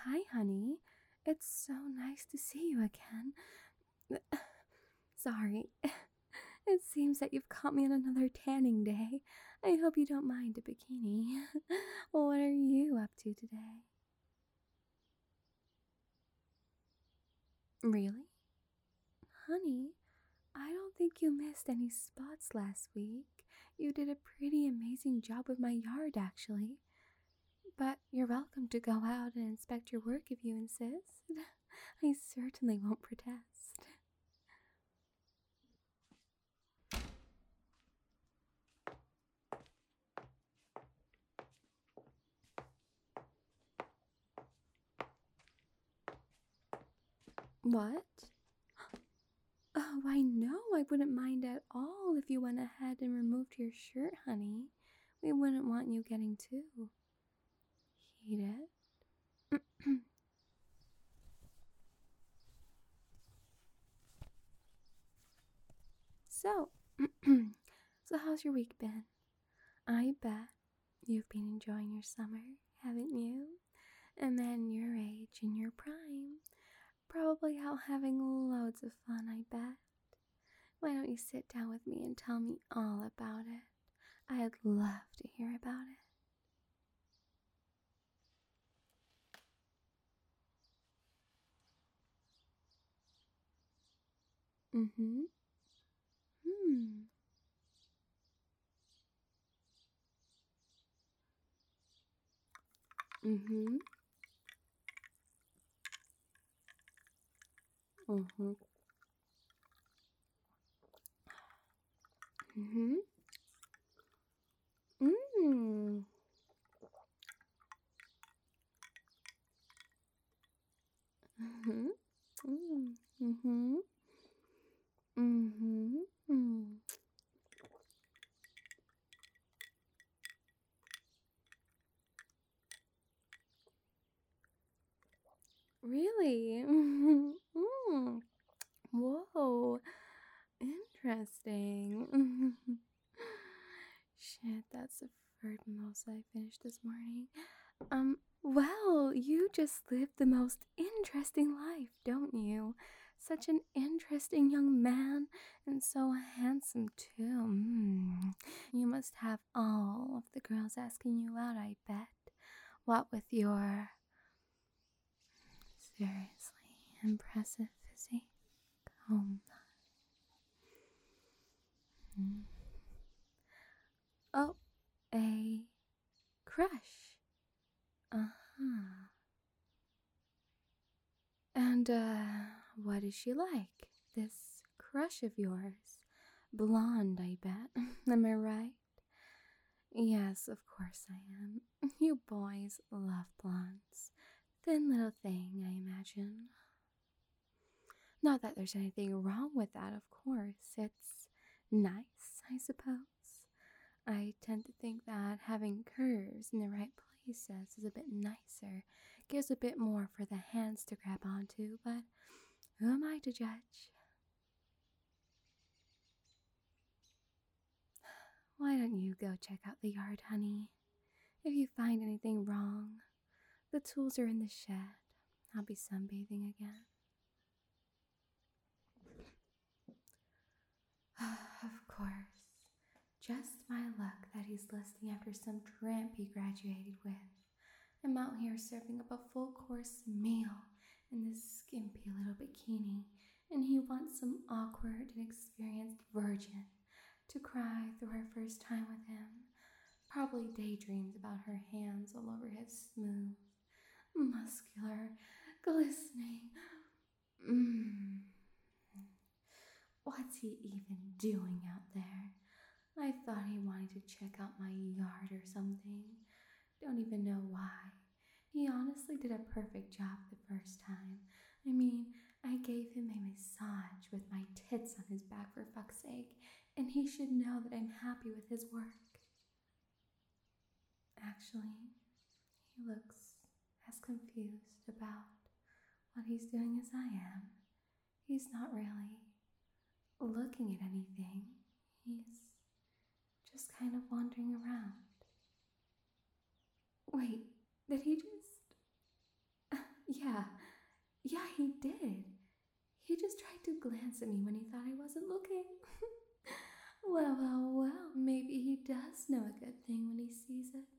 Hi, honey. It's so nice to see you again. Sorry. It seems that you've caught me on another tanning day. I hope you don't mind a bikini. What are you up to today? Really? Honey, I don't think you missed any spots last week. You did a pretty amazing job with my yard, actually. But you're welcome to go out and inspect your work if you insist. I certainly won't protest. What? Oh, I know I wouldn't mind at all if you went ahead and removed your shirt, honey. We wouldn't want you getting too heated. So, so how's your week been? I bet you've been enjoying your summer, haven't you? A man your age in your prime, probably out having loads of fun, I bet. Why don't you sit down with me and tell me all about it? I'd love to hear about it. Mm-hmm. Hmm. Mm-hmm. Mm-hmm. Mm-hmm. Mm. Mm-hmm. Mm. Mm-hmm. Mm-hmm. Mm. Really? Mm. Whoa. Interesting. Shit, that's the third mimosa I finished this morning. Well, you just lived the most interesting life, don't you? Such an interesting young man, and so handsome, too. You must have all of the girls asking you out, I bet. What with your seriously impressive physique? Oh, mm. Oh, a crush. Uh huh. And, what is she like? This crush of yours? Blonde, I bet. Am I right? Yes, of course I am. You boys love blondes. Thin little thing, I imagine. Not that there's anything wrong with that, of course. It's nice, I suppose. I tend to think that having curves in the right places is a bit nicer, gives a bit more for the hands to grab onto, but who am I to judge? Why don't you go check out the yard, honey? If you find anything wrong, the tools are in the shed. I'll be sunbathing again. Of course. Just my luck that he's lusting after some tramp he graduated with. I'm out here serving up a full course meal in this skimpy little bikini, and he wants some awkward, inexperienced virgin to cry through her first time with him. Probably daydreams about her hands all over his smooth, muscular, glistening. Mmm. What's he even doing out there? I thought he wanted to check out my yard or something. Don't even know why. He honestly did a perfect job the first time. I mean, I gave him a massage with my tits on his back for fuck's sake, and he should know that I'm happy with his work. Actually, he looks as confused about what he's doing as I am. He's not really looking at anything. He's just kind of wandering around. Wait, did he just he did. He just tried to glance at me when he thought I wasn't looking. Well, maybe he does know a good thing when he sees it.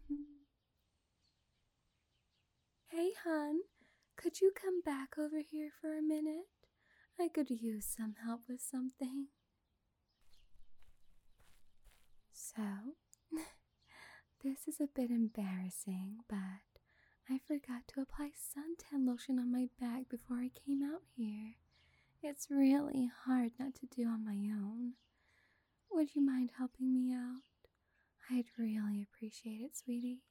Hey, hon, could you come back over here for a minute? I could use some help with something. So, this is a bit embarrassing, but I forgot to apply suntan lotion on my back before I came out here. It's really hard not to do on my own. Would you mind helping me out? I'd really appreciate it, sweetie.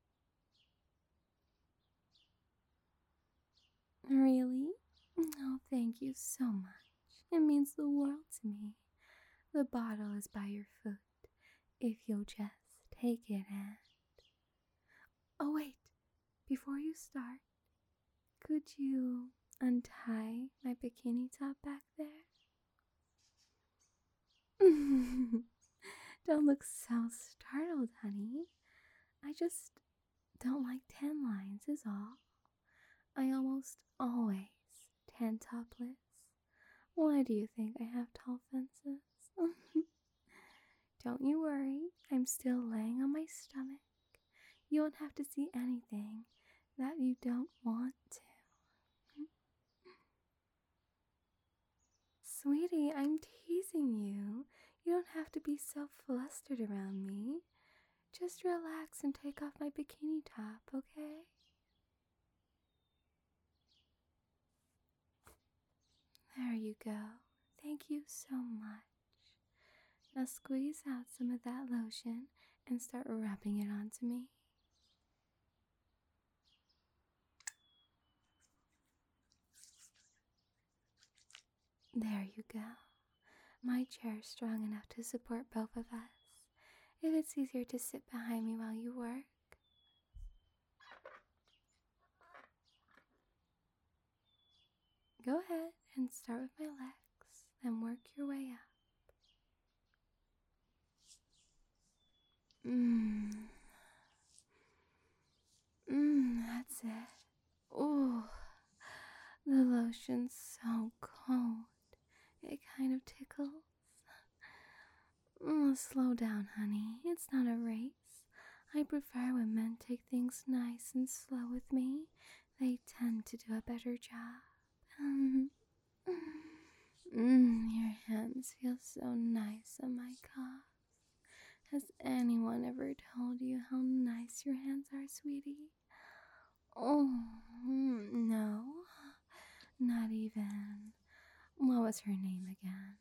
Really? Oh, thank you so much. It means the world to me. The bottle is by your foot, if you'll just take it and... Oh, wait. Before you start, could you untie my bikini top back there? Don't look so startled, honey. I just don't like tan lines is all. I almost always tan topless. Why do you think I have tall fences? Don't you worry, I'm still laying on my stomach. You won't have to see anything that you don't want to. Sweetie, I'm teasing you. You don't have to be so flustered around me. Just relax and take off my bikini top, okay? There you go. Thank you so much. Now squeeze out some of that lotion and start rubbing it onto me. There you go. My chair's strong enough to support both of us. If it's easier to sit behind me while you work. Go ahead and start with my legs, then work your way up. That's it. Ooh, the lotion's so cold. It kind of tickles. Slow down, honey. It's not a race. I prefer when men take things nice and slow with me. They tend to do a better job. Your hands feel so nice on my calves. Has anyone ever told you how nice your hands are, sweetie? Oh, no, not even. What was her name again?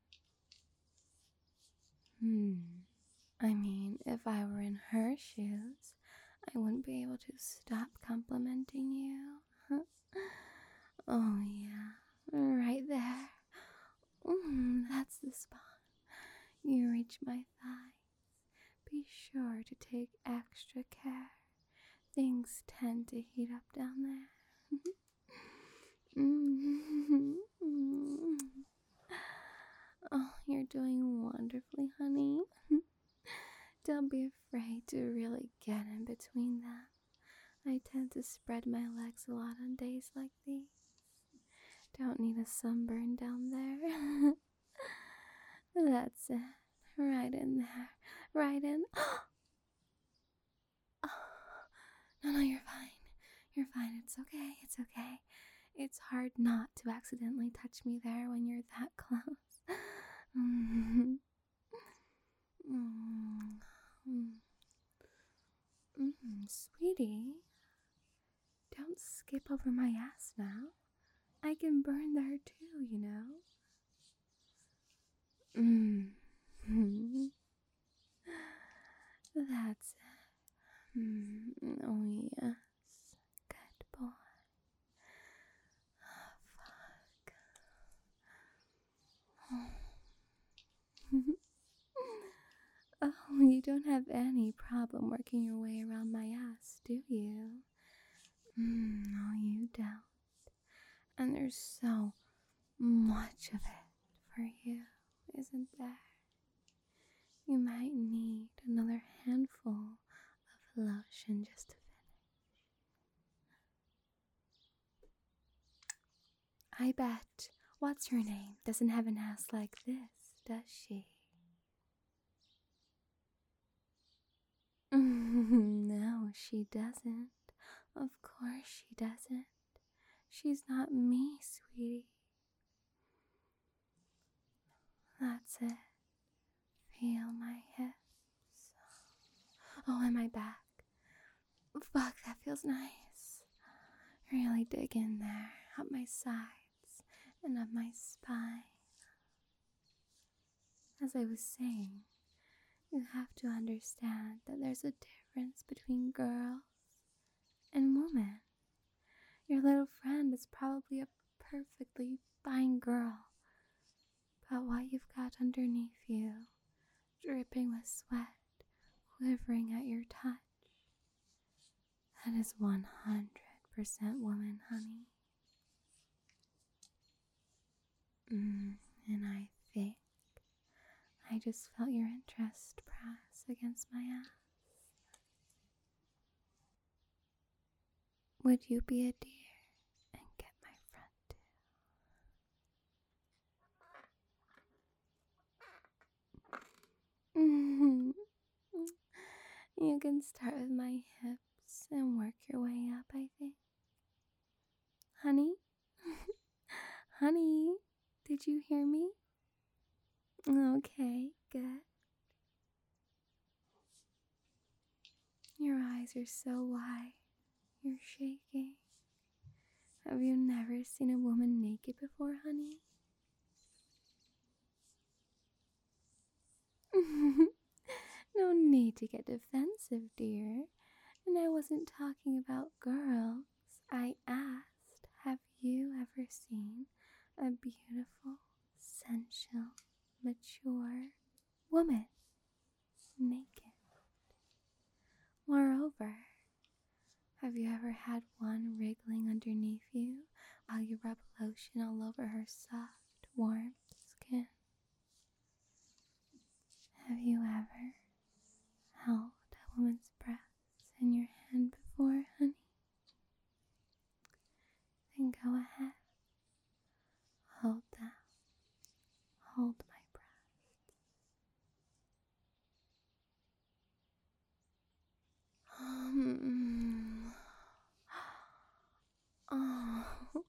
I mean, if I were in her shoes, I wouldn't be able to stop complimenting you. Oh, yeah, right there. That's the spot. You reach my thighs. Be sure to take extra care. Things tend to heat up down there. Oh, you're doing wonderfully, honey. Don't be afraid to really get in between them. I tend to spread my legs a lot on days like these. Don't need a sunburn down there. That's it. Right in there. Right in. Oh, no, you're fine. You're fine. It's okay. It's okay. It's hard not to accidentally touch me there when you're that close. Sweetie, don't skip over my ass now. I can burn there too, you know. That's it. Oh, yes. Good boy. Oh, fuck. Oh, you don't have any problem working your way around my ass, do you? No, you don't. And there's so much of it for you, isn't there? You might need another handful of lotion just to finish. I bet what's her name doesn't have an ass like this, does she? No, she doesn't. Of course she doesn't. She's not me, sweetie. That's it. Feel my hips. Oh, and my back. Fuck, that feels nice. Really dig in there, up my sides and up my spine. As I was saying, you have to understand that there's a difference between girls and women. Your little friend is probably a perfectly fine girl, but what you've got underneath you, dripping with sweat, quivering at your touch, that is 100% woman, honey. And I think I just felt your interest press against my ass. Would you be a dear and get my front too? You can start with my hips and work your way up, I think. Honey? Honey, did you hear me? Okay, good. Your eyes are so wide. You're shaking. Have you never seen a woman naked before, honey? No need to get defensive, dear. And I wasn't talking about girls. I asked, have you ever seen a beautiful, sensual, mature woman naked? Moreover, have you ever had one wriggling underneath you while you rub lotion all over her soft, warm skin? Have you ever held a woman's breasts in your hand before, honey? Then go ahead. Hold them. Hold my breath. Oh.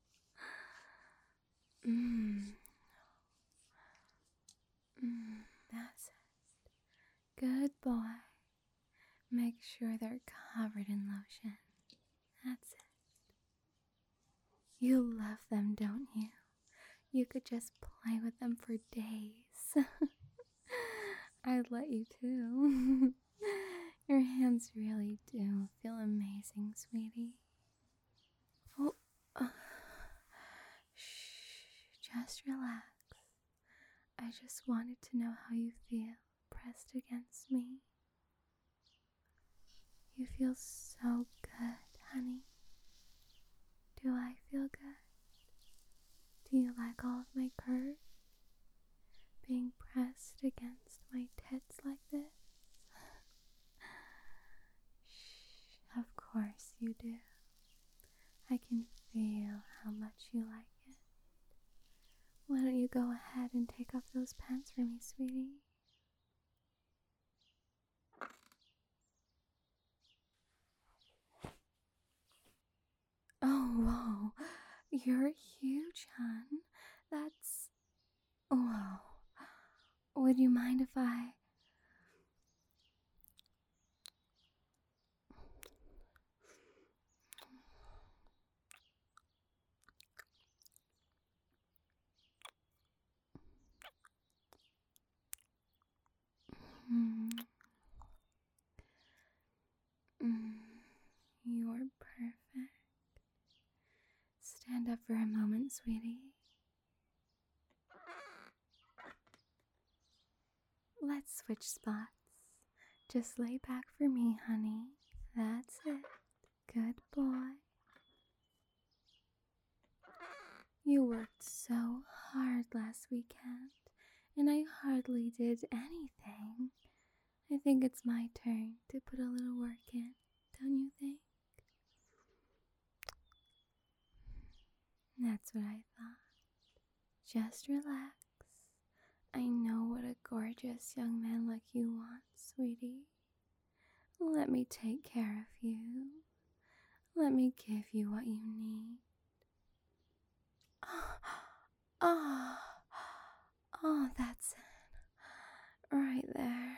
That's it. Good boy. Make sure they're covered in lotion. That's it. You love them, don't you? You could just play with them for days. I'd let you too. Your hands really do feel amazing, sweetie. Oh, shh, just relax. I just wanted to know how you feel pressed against me. You feel so good, honey. Do I feel good? Do you like all of my curves? Being pressed against my tits like this? Shh, of course you do. I can feel how much you like it. Why don't you go ahead and take off those pants for me, sweetie? Oh, whoa. You're huge, hon. That's... Whoa. Would you mind if I... You're perfect. Stand up for a moment, sweetie. Let's switch spots. Just lay back for me, honey. That's it. Good boy. You worked so hard last weekend, and I hardly did anything. I think it's my turn to put a little work in, don't you think? That's what I thought. Just relax. I know what a gorgeous young man like you want, sweetie. Let me take care of you. Let me give you what you need. Oh, oh, that's it. Right there.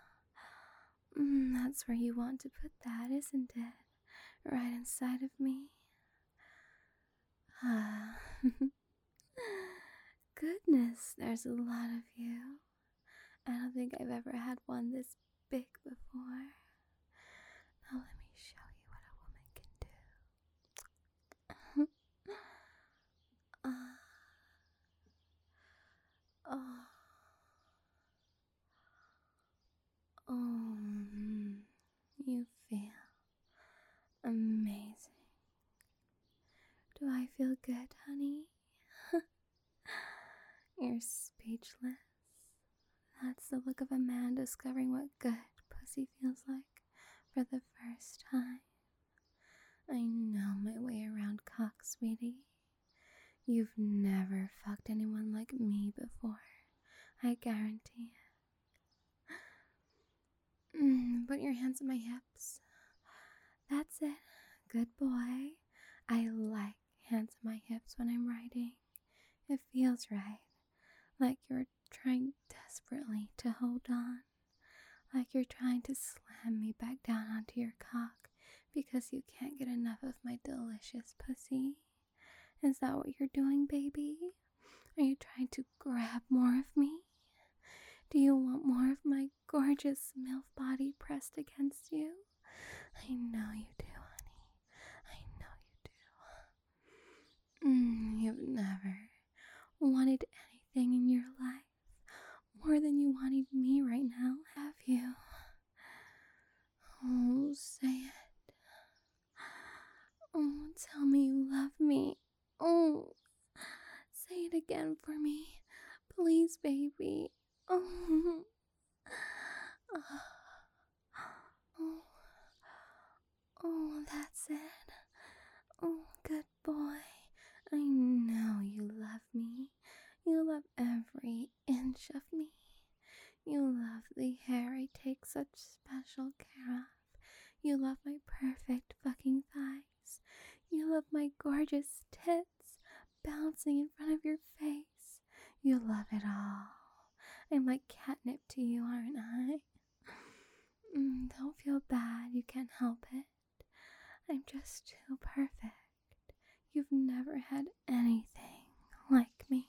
That's where you want to put that, isn't it? Right inside of me. Ah. Goodness, there's a lot of you. I don't think I've ever had one this big before. Now let me show you what a woman can do. Oh, oh, you feel amazing. Do I feel good, honey? You're speechless. That's the look of a man discovering what good pussy feels like for the first time. I know my way around cock, sweetie. You've never fucked anyone like me before. I guarantee it. Put your hands on my hips. That's it. Good boy. I like hands on my hips when I'm riding. It feels right. Like you're trying desperately to hold on. Like you're trying to slam me back down onto your cock because you can't get enough of my delicious pussy. Is that what you're doing, baby? Are you trying to grab more of me? Do you want more of my gorgeous MILF body pressed against you? I know you do, honey. I know you do. You've never wanted anything in your life more than you wanted me right now, have you? Oh, say it. Oh, tell me you love me. Oh, say it again for me. Please, baby. Oh. Oh. Oh, that's it. Oh, good boy. I know you love me. You love every inch of me. You love the hair I take such special care of. You love my perfect fucking thighs. You love my gorgeous tits bouncing in front of your face. You love it all. I'm like catnip to you, aren't I? Don't feel bad, you can't help it. I'm just too perfect. You've never had anything like me.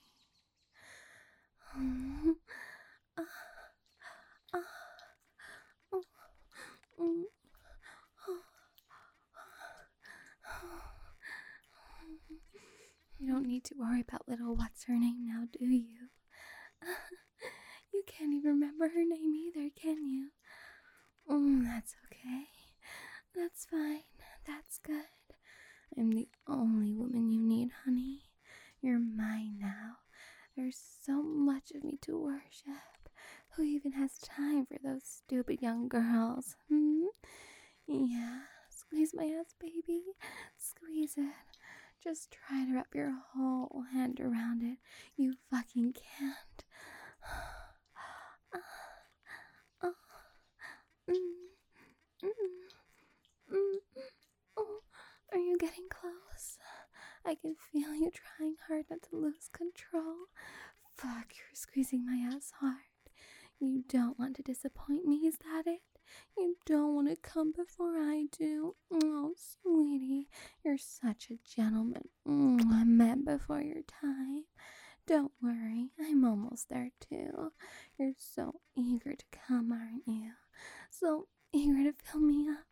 You don't need to worry about little what's her name now, do you? You can't even remember her name either, can you? That's okay. That's fine. That's good. I'm the only woman you need, honey. You're mine now. There's so much of me to worship. Who even has time for those stupid young girls? Yeah, squeeze my ass, baby. Squeeze it. Just try to wrap your whole hand around it. You fucking can't. Oh, are you getting close? I can feel you trying hard not to lose control. Fuck, you're squeezing my ass hard. You don't want to disappoint me, is that it? You don't want to come before I do? Oh, sweetie, you're such a gentleman. A man before your time. Don't worry, I'm almost there too. You're so eager to come, aren't you? So eager to fill me up.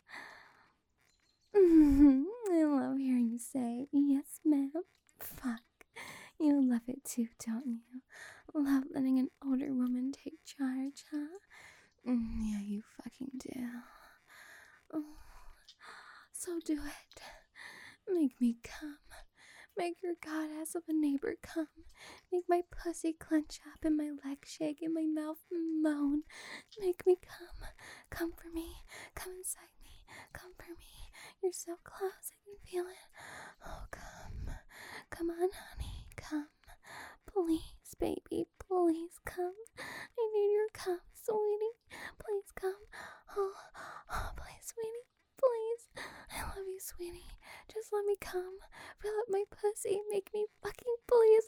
I love hearing you say, yes, ma'am. Fuck. You love it too, don't you? Love letting an older woman take charge, huh? Yeah, you fucking do. Oh, so do it. Make me come. Make your goddess of a neighbor come. Make my pussy clench up and my legs shake and my mouth moan. Make me come. Come for me. Come inside me. Come for me. You're so close. I can feel it. Oh, come. Come on, honey. Come. Please, baby, please come. I need your come, sweetie. Please come. Please, sweetie. Please. I love you, sweetie. Just let me come. Fill up my pussy. Make me fucking please.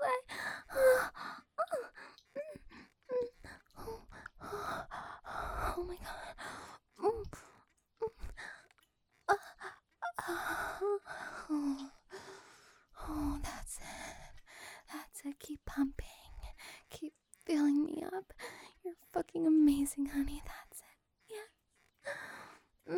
Oh my god. Oh, that's it. That's it. Keep pumping. Keep filling me up. You're fucking amazing, honey. That's it. Yeah.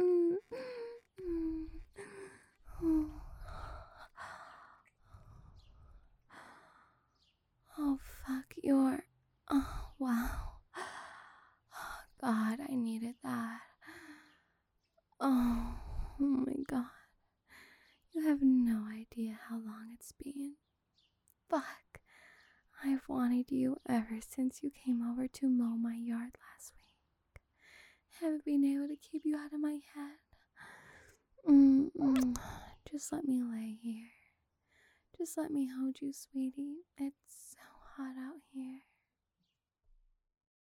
Oh, fuck. You're. Oh, wow. Oh, God, I needed that. Oh my god. You have no idea how long it's been. Fuck. I've wanted you ever since you came over to mow my yard last week. Haven't been able to keep you out of my head. Just let me lay here. Just let me hold you, sweetie. It's so hot out here.